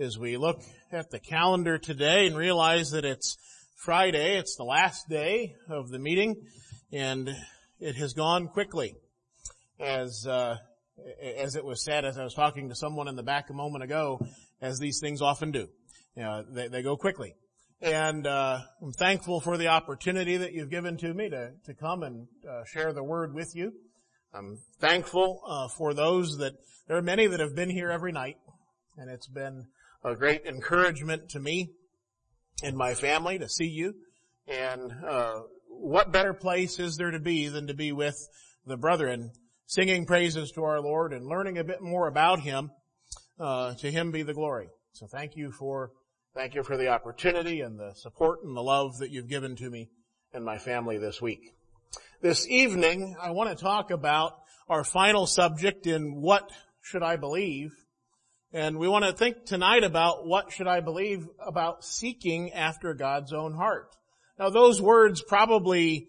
as we look at the calendar today and realize that it's Friday, it's the last day of the meeting, and it has gone quickly. As it was said, as I was talking to someone in the back a moment ago, as these things often do. They go quickly. And I'm thankful for the opportunity that you've given to me to come and share the word with you. I'm thankful for those that, there are many that have been here every night, and it's been a great encouragement to me and my family to see you. And what better place is there to be than to be with the brethren, singing praises to our Lord and learning a bit more about Him. To Him be the glory. So thank you for the opportunity and the support and the love that you've given to me and my family this week. This evening, I want to talk about our final subject in What Should I Believe? And we want to think tonight about what should I believe about seeking after God's own heart. Now those words probably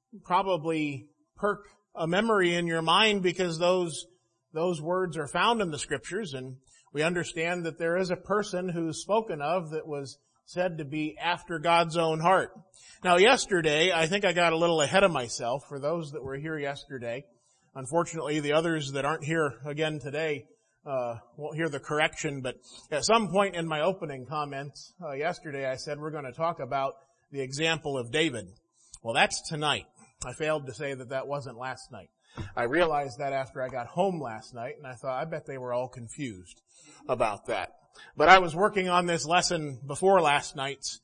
perk a memory in your mind because those words are found in the Scriptures, and we understand that there is a person who's spoken of that was said to be after God's own heart. Now yesterday, I think I got a little ahead of myself for those that were here yesterday. Unfortunately, the others that aren't here again today won't hear the correction, but at some point in my opening comments yesterday, I said we're going to talk about the example of David. Well, that's tonight. I failed to say that wasn't last night. I realized that after I got home last night, and I thought, I bet they were all confused about that. But I was working on this lesson before last night's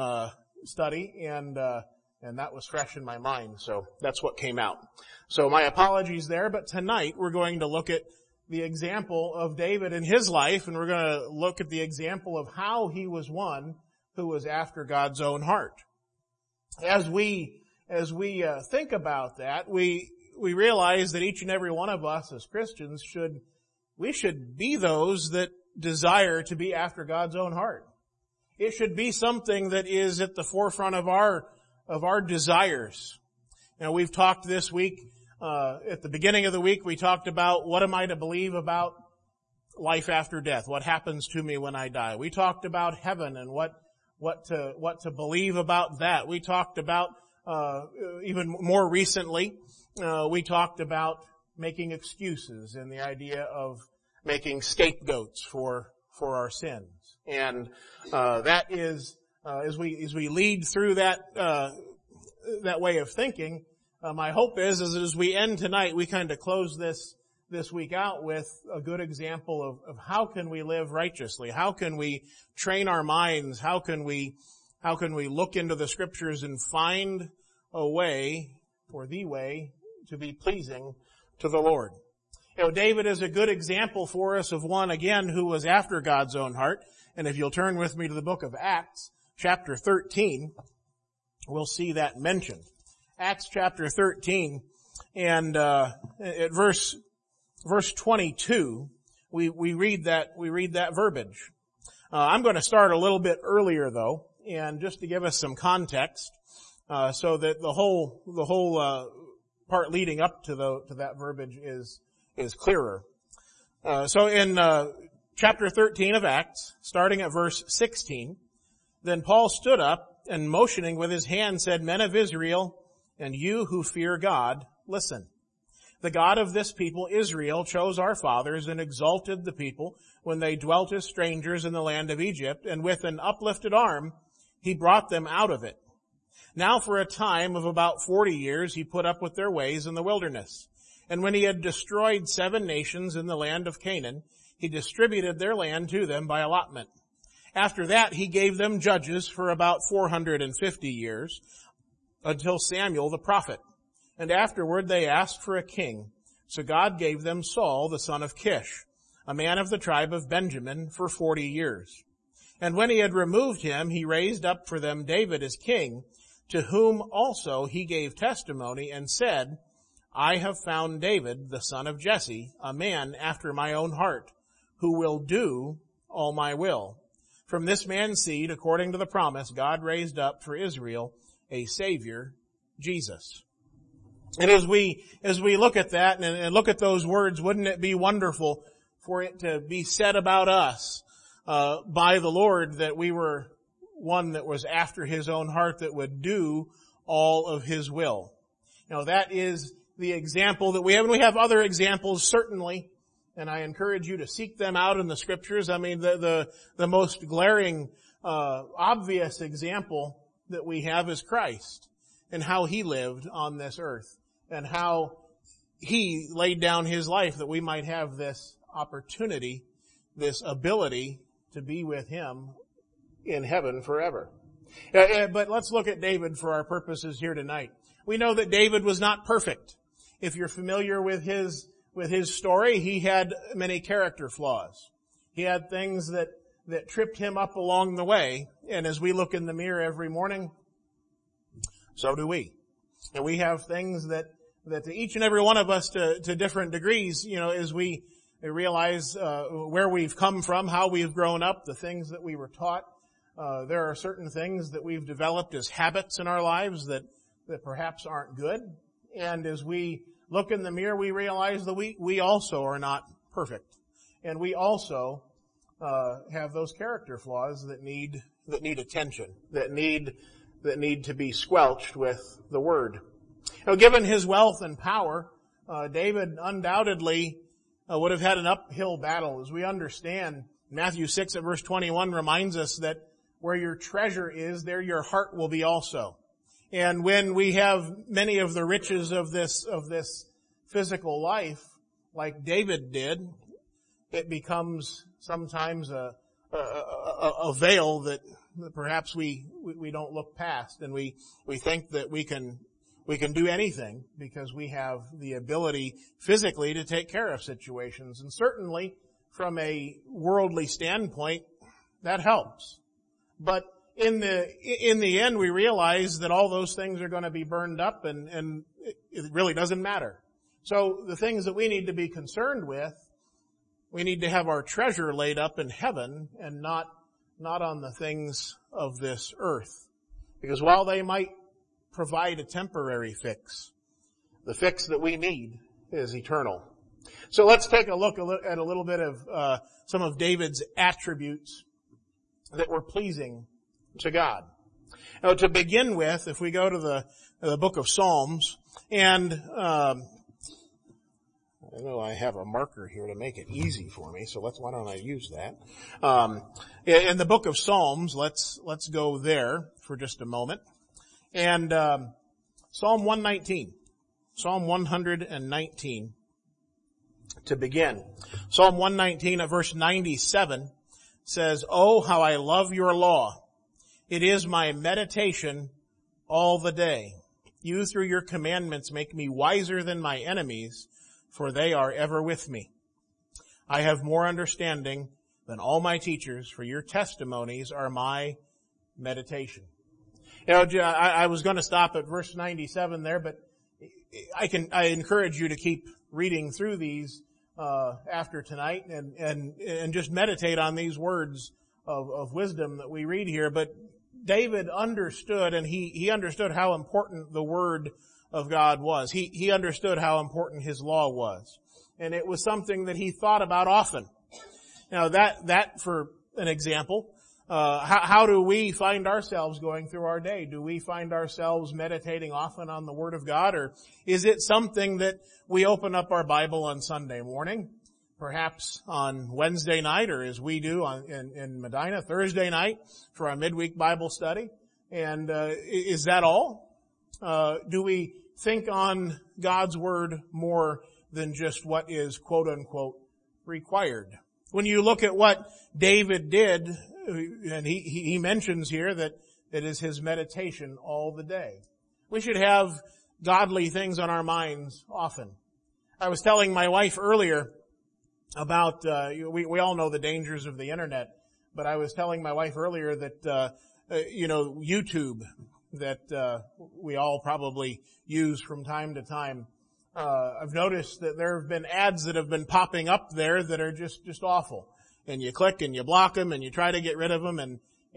study, and that was fresh in my mind, so that's what came out. So my apologies there, but tonight we're going to look at the example of David in his life, and we're going to look at the example of how he was one who was after God's own heart. As we think about that, we realize that each and every one of us as Christians should be those that desire to be after God's own heart. It should be something that is at the forefront of our desires. Now we've talked this week, at the beginning of the week, we talked about what am I to believe about life after death? What happens to me when I die? We talked about heaven and what to believe about that. We talked about, even more recently, we talked about making excuses and the idea of making scapegoats for our sins. And that is, as we lead through that way of thinking, my hope is as we end tonight, we kind of close this week out with a good example of how can we live righteously? How can we train our minds? How can we look into the Scriptures and find a way, or the way, to be pleasing to the Lord? You know, David is a good example for us of one, again, who was after God's own heart. And if you'll turn with me to the book of Acts, chapter 13, we'll see that mentioned. Acts chapter 13, and at verse 22, we read that verbiage. I'm going to start a little bit earlier though, and just to give us some context, so that the whole part leading up to that verbiage is clearer. So in chapter 13 of Acts, starting at verse 16, then Paul stood up and motioning with his hand said, "Men of Israel, and you who fear God, listen. The God of this people, Israel, chose our fathers and exalted the people when they dwelt as strangers in the land of Egypt, and with an uplifted arm He brought them out of it. Now for a time of about 40 years He put up with their ways in the wilderness. And when He had destroyed 7 nations in the land of Canaan, He distributed their land to them by allotment. After that He gave them judges for about 450 years, until Samuel the prophet. And afterward they asked for a king. So God gave them Saul the son of Kish, a man of the tribe of Benjamin, for 40 years. And when He had removed him, He raised up for them David as king, to whom also He gave testimony and said, I have found David, the son of Jesse, a man after my own heart, who will do all my will. From this man's seed, according to the promise, God raised up for Israel a Savior, Jesus." And as we look at that and look at those words, wouldn't it be wonderful for it to be said about us by the Lord that we were one that was after his own heart, that would do all of his will. Now that is the example that we have, and we have other examples certainly, and I encourage you to seek them out in the scriptures. I mean, the most glaring, obvious example that we have is Christ and how he lived on this earth and how he laid down his life that we might have this opportunity, this ability to be with him in heaven forever. But let's look at David for our purposes here tonight. We know that David was not perfect. If you're familiar with his story, he had many character flaws. He had things that tripped him up along the way. And as we look in the mirror every morning, so do we. And we have things that to each and every one of us to different degrees, as we realize where we've come from, how we've grown up, the things that we were taught. There are certain things that we've developed as habits in our lives that perhaps aren't good. And as we look in the mirror, we realize that we also are not perfect. And we also have those character flaws that need attention, that need to be squelched with the Word. Given his wealth and power, David undoubtedly would have had an uphill battle. As we understand, Matthew 6 at verse 21 reminds us that where your treasure is, there your heart will be also. And when we have many of the riches of this physical life, like David did, it becomes sometimes a veil that perhaps we don't look past, and we think that we can do anything because we have the ability physically to take care of situations. And certainly from a worldly standpoint, that helps. But in the end, we realize that all those things are going to be burned up, and it really doesn't matter. So the things that we need to be concerned with, we need to have our treasure laid up in heaven and not on the things of this earth. Because while they might provide a temporary fix, the fix that we need is eternal. So let's take a look at a little bit of some of David's attributes that were pleasing to God. Now, to begin with, if we go to the book of Psalms, and I know I have a marker here to make it easy for me, so why don't I use that? In the book of Psalms, let's go there for just a moment. And Psalm 119. Psalm 119 to begin. Psalm 119 at verse 97 says, "Oh, how I love your law. It is my meditation all the day. You through your commandments make me wiser than my enemies, for they are ever with me. I have more understanding than all my teachers, for your testimonies are my meditation." I was going to stop at verse 97 there, but I encourage you to keep reading through these after tonight and just meditate on these words of wisdom that we read here. But David understood, and he understood how important the Word of God was. He understood how important his law was. And it was something that he thought about often. Now that for an example, how do we find ourselves going through our day? Do we find ourselves meditating often on the Word of God, or is it something that we open up our Bible on Sunday morning, perhaps on Wednesday night, or as we do in Medina, Thursday night for our midweek Bible study? And is that all? Do we think on God's Word more than just what is quote unquote required? When you look at what David did, and he mentions here that it is his meditation all the day. We should have godly things on our minds often. I was telling my wife earlier about, we all know the dangers of the internet, but I was telling my wife earlier that, YouTube, that we all probably use from time to time. I've noticed that there have been ads that have been popping up there that are just awful. And you click and you block them and you try to get rid of them, and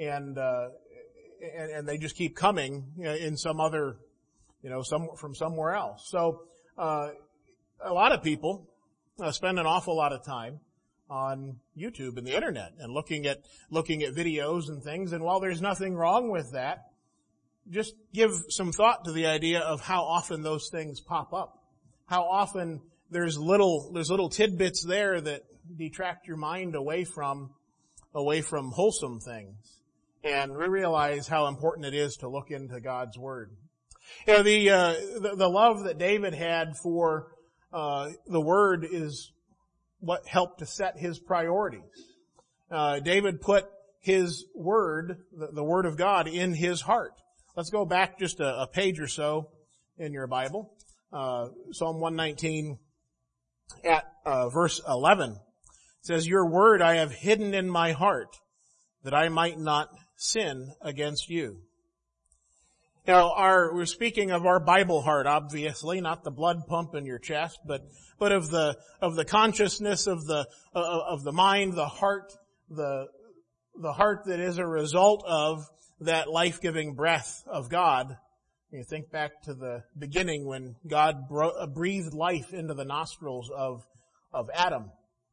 they just keep coming in some other, from somewhere else. So a lot of people spend an awful lot of time on YouTube and the internet and looking at videos and things. And while there's nothing wrong with that, just give some thought to the idea of how often those things pop up. How often there's little tidbits there that detract your mind away from wholesome things. And we realize how important it is to look into God's Word. You know, the love that David had for the Word is what helped to set his priorities. David put his Word, the Word of God, in his heart. Let's go back just a page or so in your Bible. Psalm 119 at verse 11. It says, "Your Word I have hidden in my heart, that I might not sin against you." Now, we're speaking of our Bible heart, obviously, not the blood pump in your chest, but of the consciousness of the mind, the heart that is a result of that life-giving breath of God. You think back to the beginning when God breathed life into the nostrils of Adam.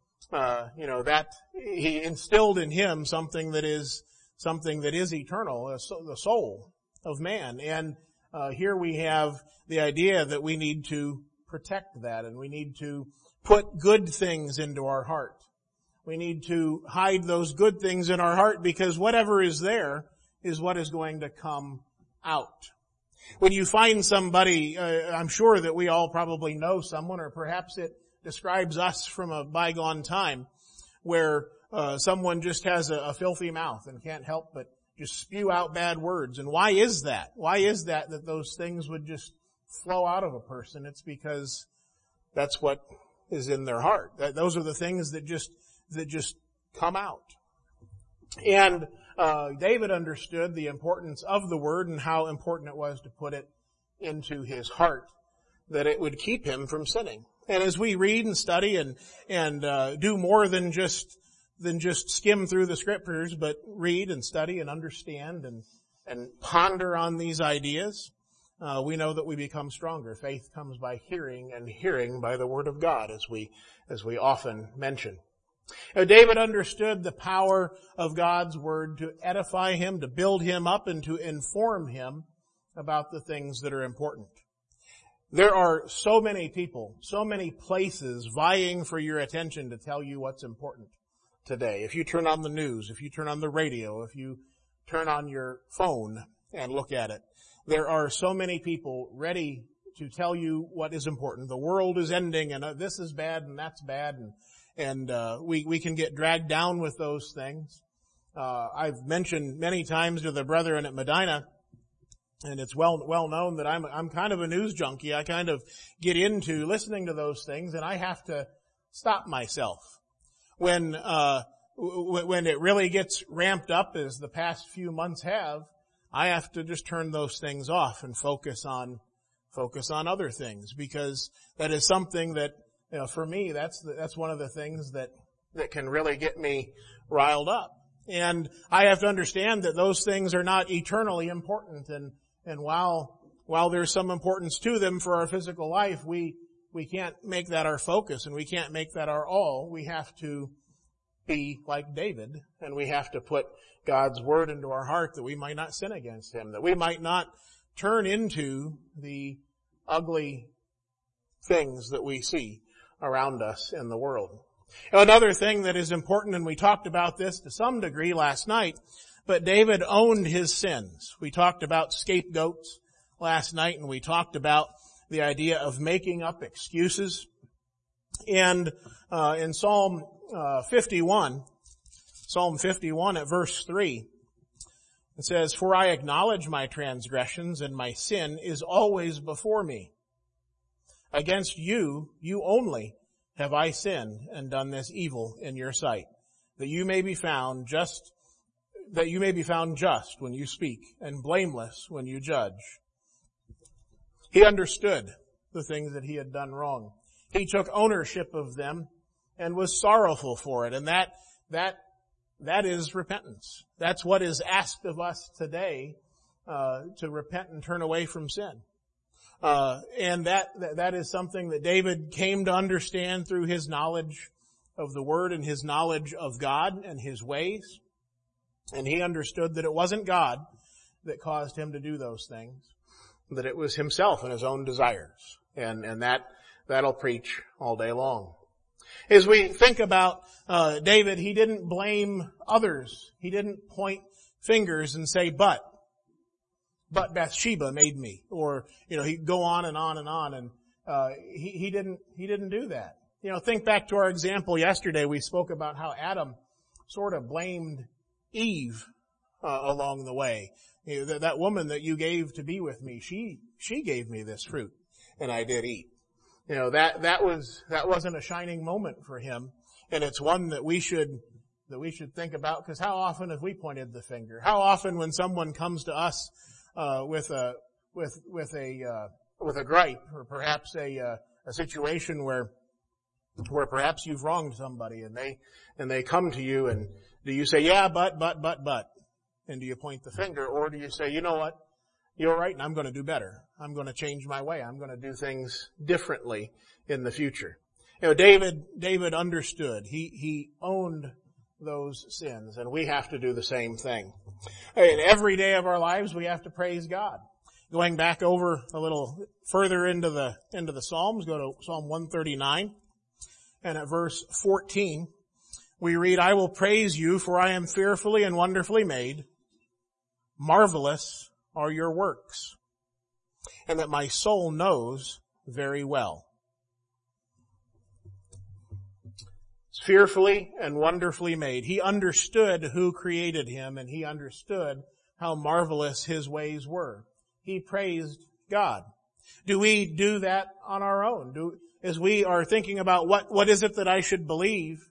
That He instilled in him something that is eternal, the soul of man. And here we have the idea that we need to protect that, and we need to put good things into our heart. We need to hide those good things in our heart, because whatever is there is what is going to come out. When you find somebody, I'm sure that we all probably know someone, or perhaps it describes us from a bygone time, where someone just has a filthy mouth and can't help but just spew out bad words. And why is that? Why is that those things would just flow out of a person? It's because that's what is in their heart. Those are the things that just come out. And David understood the importance of the Word and how important it was to put it into his heart, that it would keep him from sinning. And as we read and study and do more than just skim through the Scriptures, but read and study and understand and ponder on these ideas, we know that we become stronger. Faith comes by hearing, and hearing by the Word of God, as we often mention. Now, David understood the power of God's Word to edify him, to build him up, and to inform him about the things that are important. There are so many people, so many places vying for your attention to tell you what's important today. If you turn on the news, if you turn on the radio, if you turn on your phone and look at it, there are so many people ready to tell you what is important. The world is ending, and this is bad, and that's bad, and we can get dragged down with those things. I've mentioned many times to the brethren at Medina, and it's well known that I'm kind of a news junkie. I kind of get into listening to those things, and I have to stop myself when it really gets ramped up, as the past few months have. I have to just turn those things off and focus on other things, because that is something that, for me, that's one of the things that can really get me riled up. And I have to understand that those things are not eternally important, and while there's some importance to them for our physical life, we can't make that our focus, and we can't make that our all. We have to be like David, and we have to put God's Word into our heart, that we might not sin against Him, that we might not turn into the ugly things that we see around us in the world. Another thing that is important, and we talked about this to some degree last night, but David owned his sins. We talked about scapegoats last night, and we talked about the idea of making up excuses. And in Psalm 51 at verse 3, it says, "For I acknowledge my transgressions, and my sin is always before me. Against you only, have I sinned and done this evil in your sight, that you may be found just when you speak, and blameless when you judge." He understood the things that he had done wrong. He took ownership of them and was sorrowful for it. And that is repentance. That's what is asked of us today, to repent and turn away from sin. And that is something that David came to understand through his knowledge of the Word and his knowledge of God and his ways. And he understood that it wasn't God that caused him to do those things, that it was himself and his own desires. And that'll preach all day long. As we think about David, he didn't blame others. He didn't point fingers and say, but Bathsheba made me. Or, he'd go on and on and on. And he didn't do that. Think back to our example yesterday. We spoke about how Adam sort of blamed Eve along the way. That woman that you gave to be with me, she gave me this fruit, and I did eat. That wasn't a shining moment for him, and it's one that we should think about, because how often have we pointed the finger? How often when someone comes to us with a gripe, or perhaps a situation where perhaps you've wronged somebody, and they come to you, and do you say, yeah, but, and do you point the finger, or do you say, you know what, you're right, and I'm going to do better. I'm going to change my way. I'm going to do things differently in the future. David understood. He owned those sins, and we have to do the same thing. And every day of our lives, we have to praise God. Going back over a little further into the Psalms, go to Psalm 139, and at verse 14, we read, I will praise you, for I am fearfully and wonderfully made. Marvelous are your works, and that my soul knows very well. It's fearfully and wonderfully made. He understood who created him, and he understood how marvelous his ways were. He praised God. Do we do that on our own? As we are thinking about what is it that I should believe,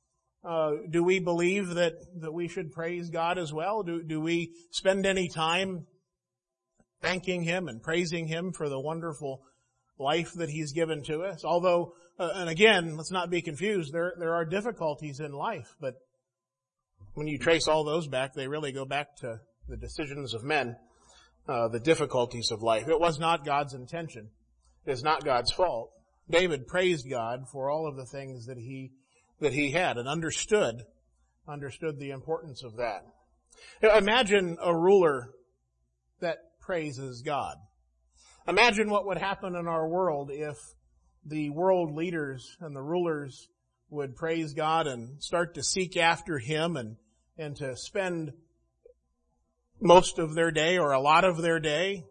do we believe that we should praise God as well? Do we spend any time thanking him and praising him for the wonderful life that he's given to us? Although, and again, let's not be confused, there are difficulties in life, but when you trace all those back, they really go back to the decisions of men, the difficulties of life. It was not God's intention. It is not God's fault. David praised God for all of the things that he had, and understood the importance of that. Imagine a ruler that praises God. Imagine what would happen in our world if the world leaders and the rulers would praise God and start to seek after him and to spend most of their day or a lot of their day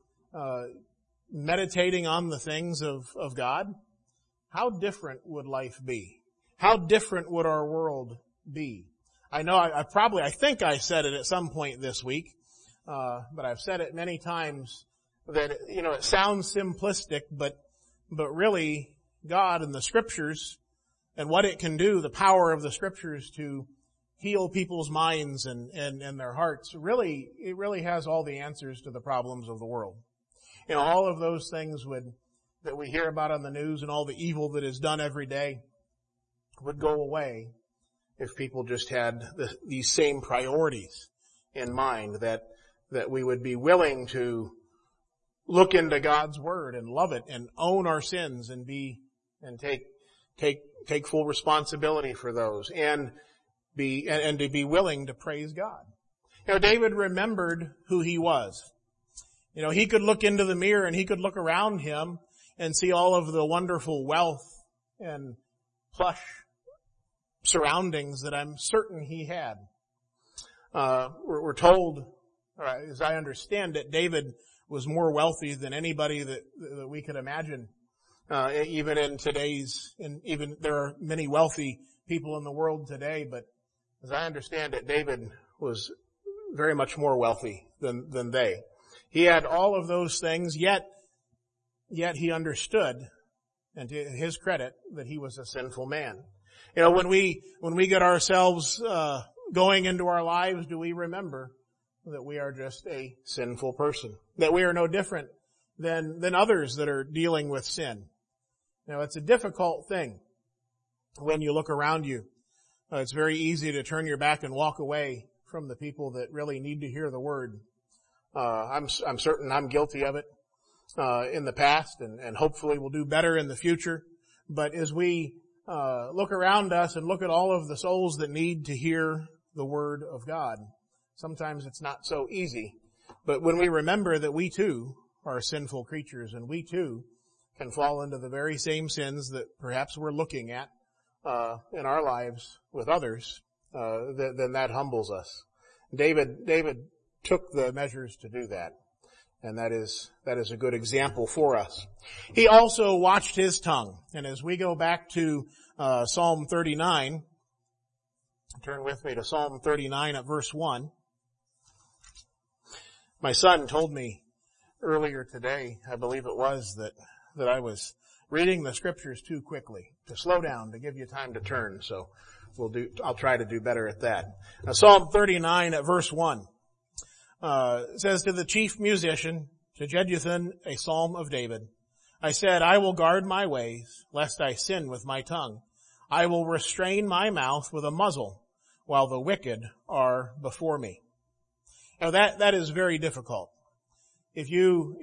meditating on the things of God. How different would life be? How different would our world be? I know I think I said it at some point this week, but I've said it many times that, it sounds simplistic, but really God and the Scriptures and what it can do, the power of the Scriptures to heal people's minds and their hearts, it really has all the answers to the problems of the world. All of those things that we hear about on the news and all the evil that is done every day would go away if people just had these same priorities in mind, that we would be willing to look into God's Word and love it and own our sins and take full responsibility for those and to be willing to praise God. David remembered who he was. He could look into the mirror and he could look around him and see all of the wonderful wealth and plush surroundings that I'm certain he had. We're told, or as I understand it, David was more wealthy than anybody that we could imagine. Even there are many wealthy people in the world today, but as I understand it, David was very much more wealthy than they. He had all of those things, yet he understood, and to his credit, that he was a sinful man. When we get ourselves going into our lives, do we remember that we are just a sinful person? That we are no different than others that are dealing with sin? It's a difficult thing when you look around you. It's very easy to turn your back and walk away from the people that really need to hear the Word. I'm certain I'm guilty of it in the past, and hopefully will do better in the future. But as we look around us and look at all of the souls that need to hear the Word of God, sometimes it's not so easy. But when we remember that we too are sinful creatures and we too can fall into the very same sins that perhaps we're looking at in our lives with others, then that humbles us. David took the measures to do that. And that is a good example for us. He also watched his tongue. And as we go back to Psalm 39, turn with me to Psalm 39 at verse 1. My son told me earlier today, I believe it was, that I was reading the scriptures too quickly, to slow down, to give you time to turn. So I'll try to do better at that. Now, Psalm 39 at verse 1. It says, to the chief musician, to Jeduthun, a psalm of David, I said, I will guard my ways, lest I sin with my tongue. I will restrain my mouth with a muzzle, while the wicked are before me. Now that is very difficult. If you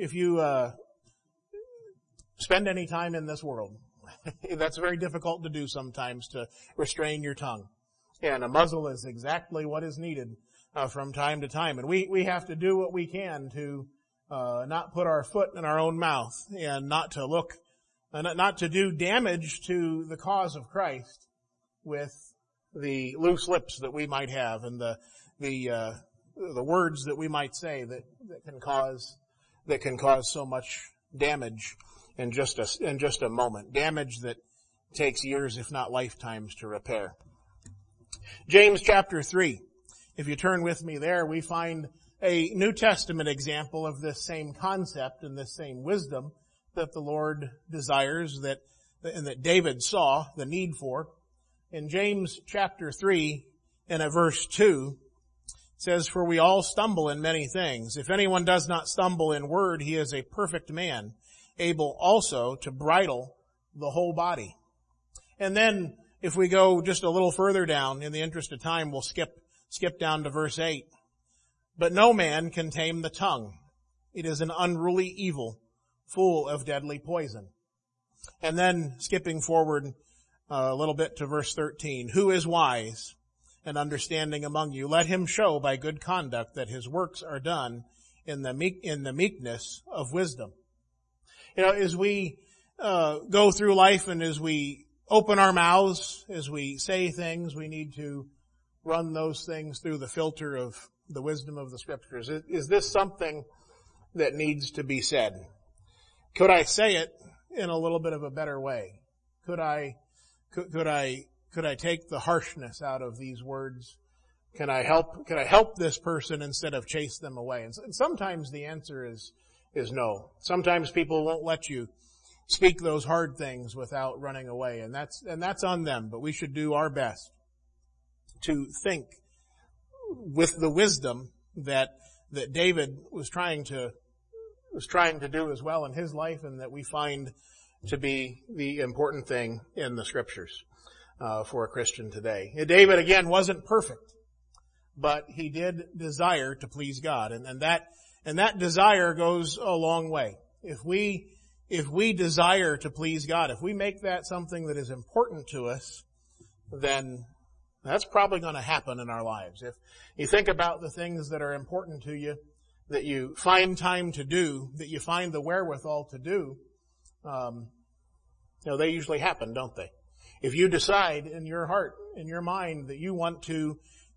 spend any time in this world, that's very difficult to do sometimes, to restrain your tongue. And a muzzle is exactly what is needed from time to time. And we have to do what we can to not put our foot in our own mouth and not to do damage to the cause of Christ with the loose lips that we might have and the words that we might say that can cause so much damage in just a moment. Damage that takes years, if not lifetimes, to repair. James chapter 3. If you turn with me there, we find a New Testament example of this same concept and this same wisdom that the Lord desires and that David saw the need for. In James chapter 3 and at verse 2, it says, for we all stumble in many things. If anyone does not stumble in word, he is a perfect man, able also to bridle the whole body. And then if we go just a little further down, in the interest of time, we'll skip down to verse 8. But no man can tame the tongue. It is an unruly evil, full of deadly poison. And then skipping forward a little bit to verse 13. Who is wise and understanding among you? Let him show by good conduct that his works are done in the meekness of wisdom. As we go through life and as we open our mouths, as we say things, we need to run those things through the filter of the wisdom of the scriptures. Is this something that needs to be said? Could I say it in a little bit of a better way? Could I take the harshness out of these words? Can I help this person instead of chase them away? And sometimes the answer is no. Sometimes people won't let you speak those hard things without running away, and that's on them, but we should do our best to think with the wisdom that David was trying to do as well in his life, and that we find to be the important thing in the scriptures for a Christian today. David again wasn't perfect, but he did desire to please God, and that desire goes a long way. If we desire to please God, if we make that something that is important to us, then that's probably going to happen in our lives. If you think about the things that are important to you, that you find time to do, that you find the wherewithal to do, they usually happen, don't they? If you decide in your heart, in your mind, that you want to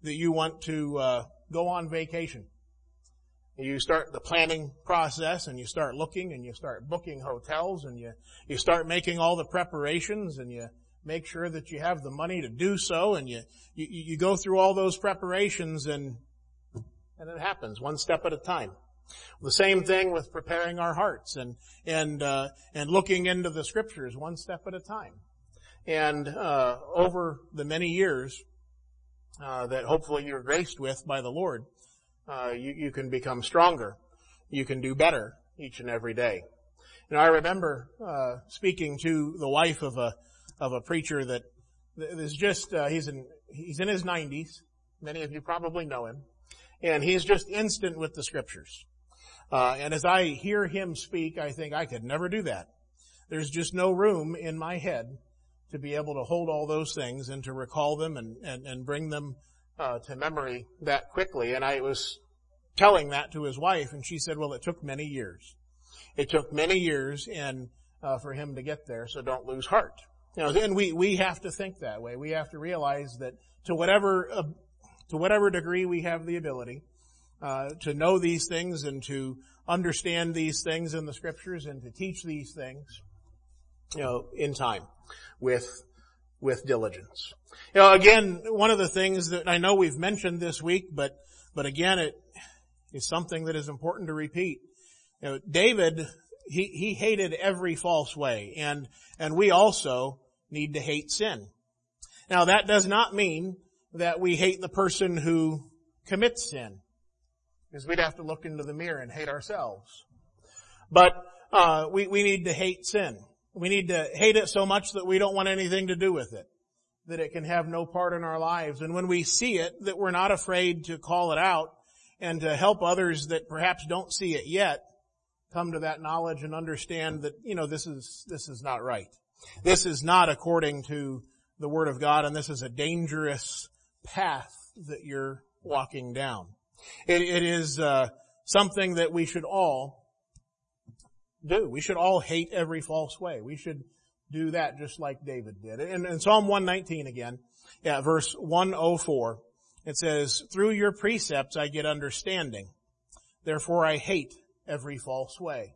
go on vacation, you start the planning process, and you start looking, and you start booking hotels, and you start making all the preparations, and you make sure that you have the money to do so, and you go through all those preparations, and it happens one step at a time. The same thing with preparing our hearts and looking into the scriptures one step at a time. And over the many years that hopefully you're graced with by the Lord, you can become stronger. You can do better each and every day. I remember speaking to the wife of a preacher that is just he's in his 90s. Many of you probably know him, and he's just instant with the scriptures. And as I hear him speak, I think I could never do that. There's just no room in my head to be able to hold all those things and to recall them and bring them to memory that quickly. And I was telling that to his wife, and she said, well, it took many years. It took many years and for him to get there, so don't lose heart. And we have to think that way. We have to realize that to whatever degree we have the ability to know these things and to understand these things in the Scriptures and to teach these things, in time with diligence. Again, one of the things that I know we've mentioned this week, but again, it is something that is important to repeat. David, he hated every false way, and we also need to hate sin. Now, that does not mean that we hate the person who commits sin, because we'd have to look into the mirror and hate ourselves. But we need to hate sin. We need to hate it so much that we don't want anything to do with it, that it can have no part in our lives. And when we see it, that we're not afraid to call it out and to help others that perhaps don't see it yet come to that knowledge and understand that, this is not right. This is not according to the Word of God, and this is a dangerous path that you're walking down. It is something that we should all do. We should all hate every false way. We should do that just like David did. And in Psalm 119 again, verse 104, it says, through your precepts I get understanding. Therefore I hate every false way.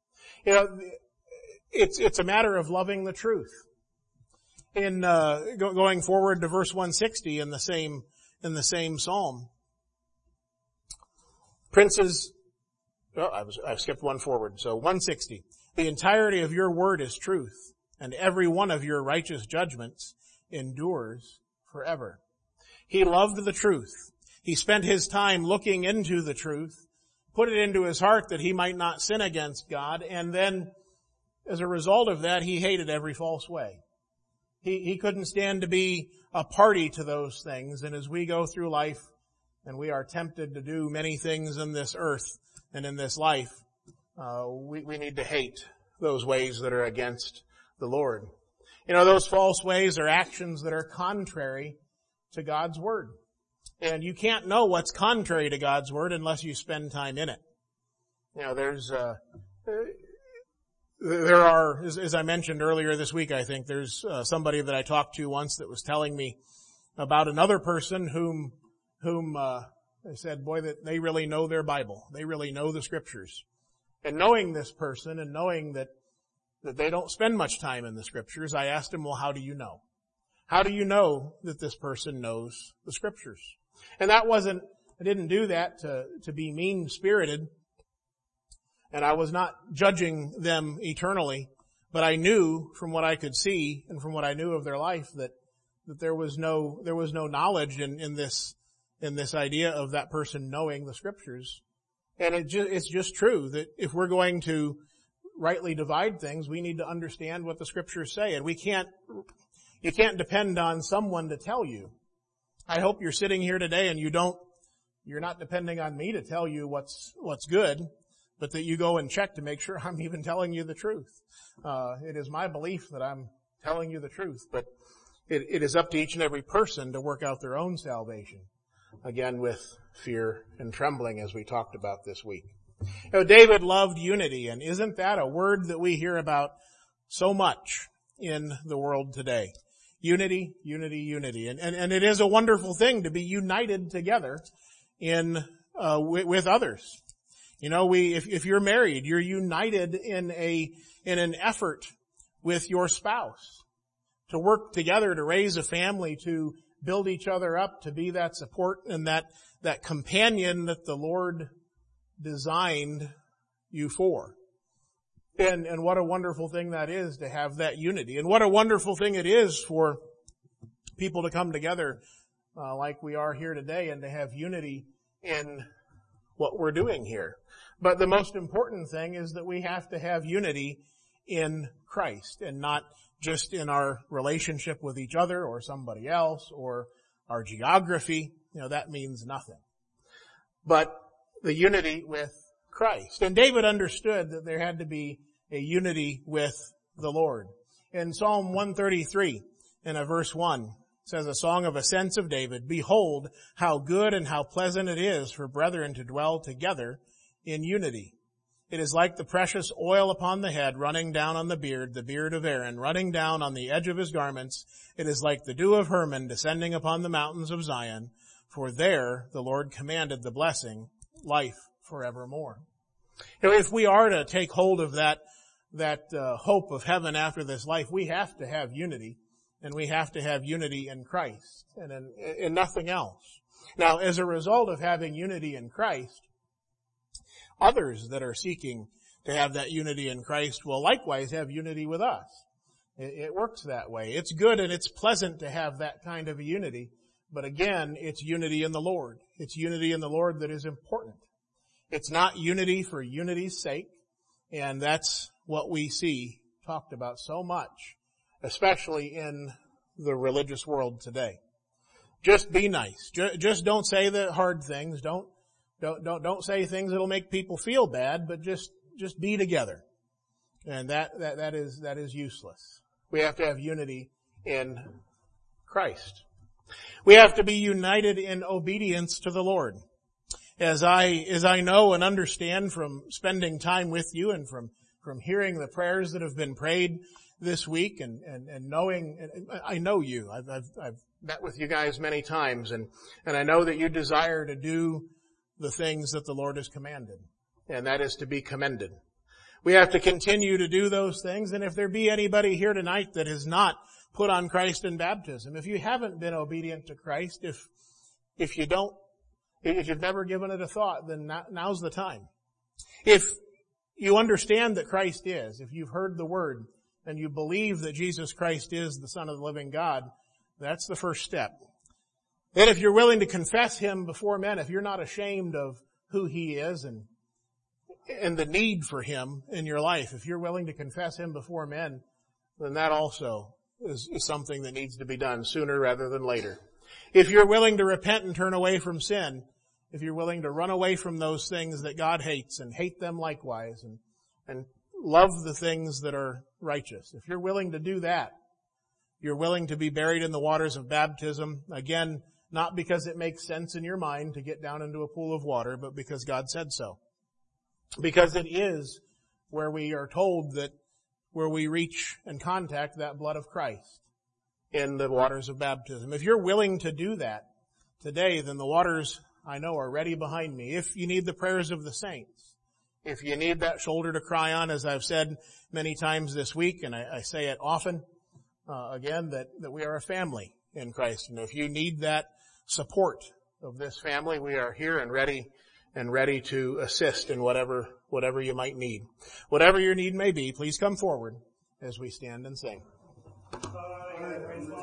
It's a matter of loving the truth. In going forward to verse 160 in the same psalm, princes. I skipped one forward. So 160. The entirety of your word is truth, and every one of your righteous judgments endures forever. He loved the truth. He spent his time looking into the truth, put it into his heart that he might not sin against God, and then as a result of that, he hated every false way. He couldn't stand to be a party to those things, and as we go through life and we are tempted to do many things in this earth and in this life, we need to hate those ways that are against the Lord. Those false ways are actions that are contrary to God's Word. And you can't know what's contrary to God's Word unless you spend time in it. There are, as I mentioned earlier this week, I think, there's somebody that I talked to once that was telling me about another person whom they said, boy, that they really know their Bible. They really know the Scriptures. And knowing this person and knowing that they don't spend much time in the Scriptures, I asked him, well, how do you know? How do you know that this person knows the Scriptures? And I didn't do that to be mean-spirited, and I was not judging them eternally, but I knew from what I could see and from what I knew of their life that there was no knowledge in this idea of that person knowing the Scriptures. And it's just true that if we're going to rightly divide things, we need to understand what the Scriptures say. And you can't depend on someone to tell you. I hope you're sitting here today and you're not depending on me to tell you what's good, but that you go and check to make sure I'm even telling you the truth. It is my belief that I'm telling you the truth, but it is up to each and every person to work out their own salvation. Again, with fear and trembling, as we talked about this week. David loved unity, and isn't that a word that we hear about so much in the world today? Unity, unity, unity. And it is a wonderful thing to be united together with others. If you're married, you're united in an effort with your spouse to work together to raise a family, to build each other up, to be that support and that companion that the Lord designed you for. And what a wonderful thing that is to have that unity. And what a wonderful thing it is for people to come together like we are here today and to have unity in what we're doing here. But the most important thing is that we have to have unity in Christ and not just in our relationship with each other or somebody else or our geography. That means nothing. But the unity with Christ. And David understood that there had to be a unity with the Lord. In Psalm 133, in verse 1, it says, a song of ascents of David, behold, how good and how pleasant it is for brethren to dwell together in unity. It is like the precious oil upon the head, running down on the beard of Aaron, running down on the edge of his garments. It is like the dew of Hermon descending upon the mountains of Zion. For there the Lord commanded the blessing, life forevermore. If we are to take hold of that hope of heaven after this life, we have to have unity, and we have to have unity in Christ and in nothing else. Now, as a result of having unity in Christ, others that are seeking to have that unity in Christ will likewise have unity with us. It works that way. It's good and it's pleasant to have that kind of a unity, but again, it's unity in the Lord. It's unity in the Lord that is important. It's not unity for unity's sake, and that's what we see talked about so much, especially in the religious world today. Just be nice. Just don't say the hard things. Don't say things that'll make people feel bad, but just be together. And that is useless. We have to have unity in Christ. We have to be united in obedience to the Lord. As I know and understand from spending time with you and from hearing the prayers that have been prayed this week and knowing, and I know you. I've met with you guys many times, and I know that you desire to do the things that the Lord has commanded, and that is to be commended. We have to continue to do those things, and if there be anybody here tonight that has not put on Christ in baptism, if you haven't been obedient to Christ, if you've never given it a thought, then now's the time. If you understand that Christ is, if you've heard the word, and you believe that Jesus Christ is the Son of the living God, that's the first step. Then if you're willing to confess Him before men, if you're not ashamed of who He is and the need for Him in your life, if you're willing to confess Him before men, then that also is something that needs to be done sooner rather than later. If you're willing to repent and turn away from sin, if you're willing to run away from those things that God hates and hate them likewise and love the things that are righteous, if you're willing to do that, you're willing to be buried in the waters of baptism, again, not because it makes sense in your mind to get down into a pool of water, but because God said so. Because it is where we are told that where we reach and contact that blood of Christ in the waters of baptism. If you're willing to do that today, then the waters, I know, are ready behind me. If you need the prayers of the saints, if you need that shoulder to cry on, as I've said many times this week, and I say it often, again, that we are a family in Christ. And if you need that support of this family, we are here and ready to assist in whatever you might need. Whatever your need may be, please come forward as we stand and sing.